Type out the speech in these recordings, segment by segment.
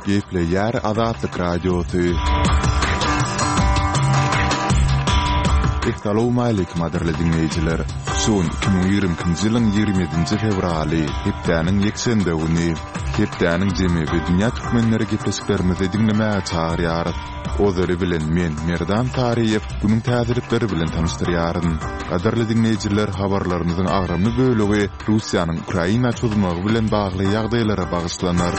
Geple yer Azatlyk radiosu. Assalamu alaykum aderli dinleyijiler. Son 2020 ýylyň 27-nji fevraly, hepdäniň ýeksende güni. Hepdäniň jemi we dünýä türkmenleri gepleşiklerimizi dinlemäge çagyrýar. Ozary bilen men Merdan Tariýew bunyň täzirlikleri bilen tanışdyrýaryn. Aderli dinleyijiler, habarlarymyzyň agramy bölegi Russiýanyň Ukraina çözülmegi bilen bagly ýagdaýlara bagyşlanar.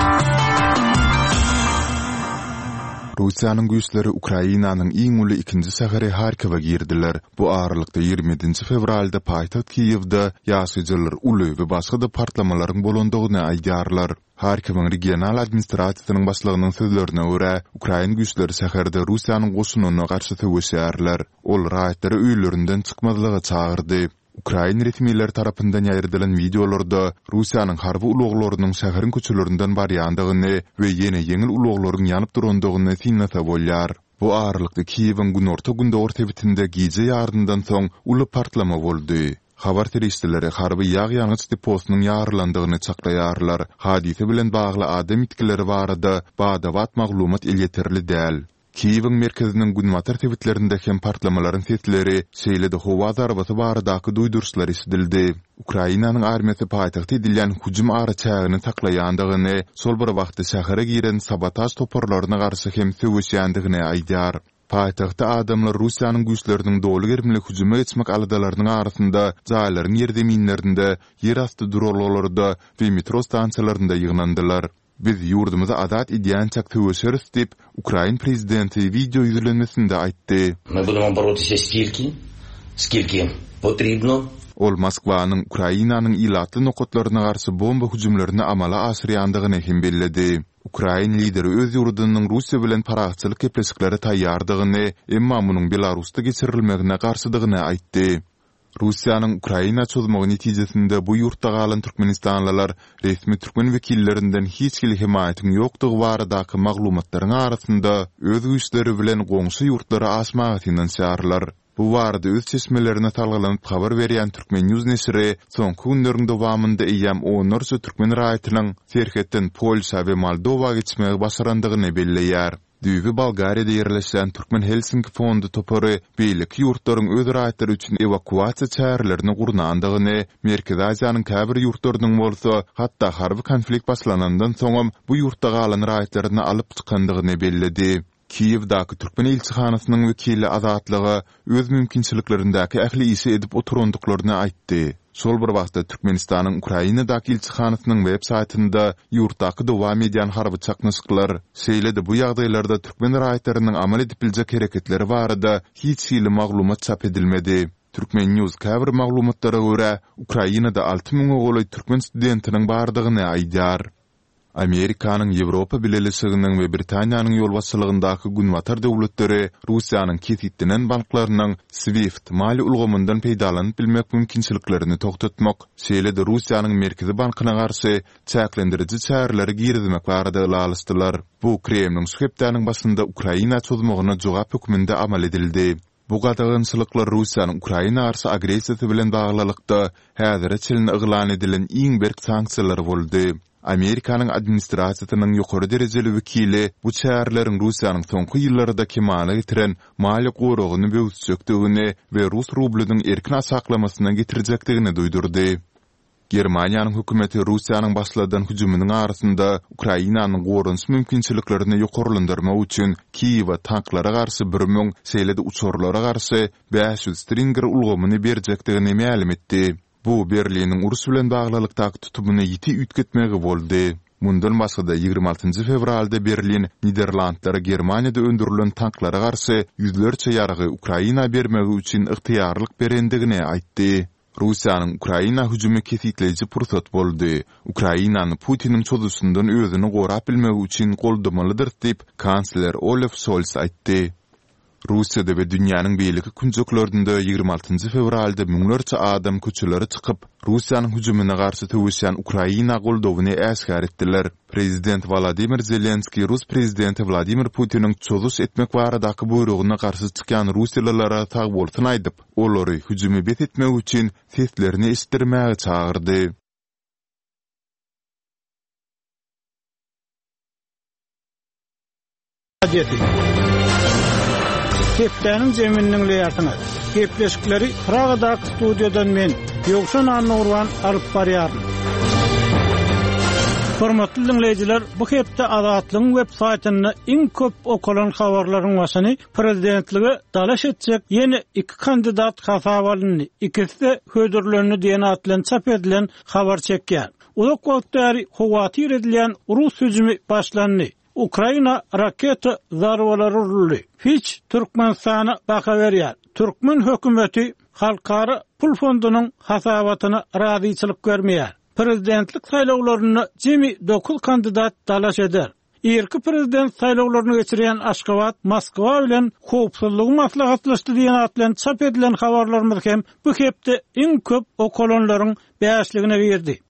Russiýanyň güýçleri Ukrainanyň iň uly ikinji şäheri Harkiwa girdiler. Bu aralykda 27-nji fevralda paýtaxt Kiýewde ýaşaýjylar uly we başga da partlamalaryň bolandygyny aýdýarlar. Harkiwyň regional administrasiýasynyň başlygynyň sözlerine görä, Ukraina güýçleri şäherde Russiýanyň goşunyna garşy töweşýärler. Ol raýatlary öýlerinden çykmadylyga çagyrdy. Ukraina resmiýetleri tarapyndan ýaýrylan videolarda Russiýanyň harby uluglarynyň şäheriň köçelerinden barýandygyny we ýene ýeňil uluglaryň ýanyp durandygyny siňnata bolýar. Bu aralykda Kiýewiň günorta günde orta bitinde gize ýardyndan soň uly partlama boldy. Habar teristleri harby ýag ýanyç deposynyň ýarlandygyny çaklaýarlar. Hadise bilen bagly adam itkileri barada bada-bat maglumat elýeterli däl. Kiýewiň merkeziniň günwatar tebitlerinde hem partlamalaryň sesleri, şeýlede howa zarbaty baradaky duýdurşlar eşidildi. Ukrainanyň armiýasy paýtagty edilýän hujum araçagyny saklaýandygyny, sol bir wagtda şähere giren sabotaj toparlaryna garşy hem söwüşýändigini aýdýar. Paýtagtda adamlar Russiýanyň güýçleriniň dolu germli hujuma geçmek aladalarynyň arasynda jaýlaryň ýerdeminlerinde, ýer asty durollarda we metro stansiýalarynda ýygnandylar. Biz ýurdymyza azat edýän çak töweşeriz diýip Ukraina prezidenti video ýüzlenmesinde aýtdy. Мы будем бороться скільки потрібно. Ol Moskwanyň Ukrainanyň ilatly nokatlaryna garşy bomba hujumlaryny amala aşyrýandygyny hem bellidi. Ukraina lideri öz ýurdunyň Russiýa bilen paraçylyk gepleşikleri taýýardygyny, emma munyň Belarusda geçirilmegine garşydygyny aýtdy. Russiýanyň Ukraina çözmegi netijesinde bu ýurtda galan türkmenistanlylar resmi türkmen wekillerinden hiç kili himayatyň ýokdugy baradaky maglumatlaryň arasynda öz güýçleri bilen goňşy ýurtlary aşmagy finansiýarlar. Bu barada öz çeşmelerine talgalanyp habar berýän Türkmen News nesiri soňky günleriň dowamında eýem onurça türkmen raýatynyň Serhetden Polşa we Moldowa geçmegi başarandygyny belleýär. Düýbi Bolgariýada ýerleşen Türkmen Helsinki fondu topary beýlik ýurtlaryň öz raýatlary üçin evakuasiýa çärelerini gurnandygyny, Merkezi Aziýanyň käbir ýurtlarynyň bolsa, hatda harby konflikt başlanandan soňam bu ýurtda galan raýatlaryny alyp çykandygyny belledi. Kiýewdaky Türkmen elçihanasynyň wekili Azatlyga öz mümkinçiliklerindäki ähli işi edip oturandyklaryny aýtdy. Sol bir wagtda Türkmenistanyň Ukrainadaky elçihanasynyň web saýtynda ýurtdaky dowam edýän harby çaknysyklar, şeýlede bu ýagdaýlarda türkmen raýatlarynyň amal edip biljek hereketleri barada hiç hili maglumat çap edilmedi. Türkmen News käbir maglumatlara görä Ukrainada 6000 oğuly türkmen studentiniň bardygyny aýdýar. Amerikanyň Ýewropa Birleşiginiň we Britaniýanyň ýolbaşçylygyndaky günwatar döwletleri Russiýanyň kesitdilen banklarynyň SWIFT mali ulgamyndan peýdalanyp bilmek mümkinçiliklerini toktatmak, şeýlede Russiýanyň merkezi bankyna garşy çäklendiriji çäreleri girdimek barada alysdylar. Bu Kremliň şühepdäniň başynda Ukraina çözmegine jogap hökmünde amal edildi. Bu gadagynçylyklar Russiýanyň Ukraina garşy agresiýasy bilen baglylykda häzirde çylny yglan edilen iň berk sanksiýalar boldy. Amerikanyň administrasiýasynyň ýokary derejeli wekili bu çärelerin Russiýanyň soňky ýyllarda kemale getiren mali goragyny böwürsükdigini we Rus rublynyň erkin saklamasyna getirjekdigini duýdurdy. Germaniýanyň hökümeti Russiýanyň başladan hujumynyň arasynda Ukrainanyň gorunç mümkinçiliklerini ýokarlandyrmak üçin Kiýewa tanklara garşy 1000, şeýlede uçurlara garşy 500 Stinger ulgamyny berjekdigini ma'lum etdi. Bu Berliniň urus bilen baglylykdaky tutumuny ýiti ütketmegi boldy. Mundan başga 26 fevralda Berlin Niderlandlara Germaniýada öndürilen tanklara garşy ýüzlerçe ýargy Ukraina bermegi üçin ygtyýarlyk berendigini aýtdy. Russiýanyň Ukraina hujumy kesitleýiji pursat boldy. Ukrainany Putiniň çözüşinden özüni gorap bilmegi üçin goldamalydyr diýip kansler Olaf Scholz aýtdy. Russiýada we dünýäniň beýleki künjeklerinde 26 fevralda müňlerçe adam köçelere çykyp Russiýanyň hujumyna garşy töweşen Ukraina goldowyny äsgär etdiler. Prezident Volodymyr Zelenski Rus prezidenti Vladimir Putiniň çözüş etmek baradaky buyrugyna garşy çykan Russiýalylara tag bolsun aýdyp, olary hujumy bet etmek üçin seslerini eşitdirmäge çagyrdy. Hepdäniň jeminiň leýatyny. Gepleşikleri Pragada studiýadan men Ýogşan Annurwan alyp barýarym. Hormatly dinleýijiler, bu hepde Azatlygyň web saýtyny iň köp okulan habarlaryň başyny prezidentlige dalaş etjek ýene 2 kandidat hasaba alyndy. İkisi hödürlerini diýen atlan çap edilen habar çekýär. Uzak wagtary howatyr edilen Rus hüjümi başlandy. Ukraina raketa zarbalary uruldy. Hiç Türkmenistana baka berýär. Türkmen hökümeti halkara pul fondunyň hasabatyna razyçylyk görmeýär. Prezidentlik saýlawlaryny jemi 9 kandidat dalaş eder. Erki prezident saýlawlaryny geçirýän Aşgabat, Moskwa bilen howpsuzlygy maslahatlaşdy diýen atlan çap edilen habarlarymyz hem bu hepde iň köp okulanlaryň bäşligine berdi.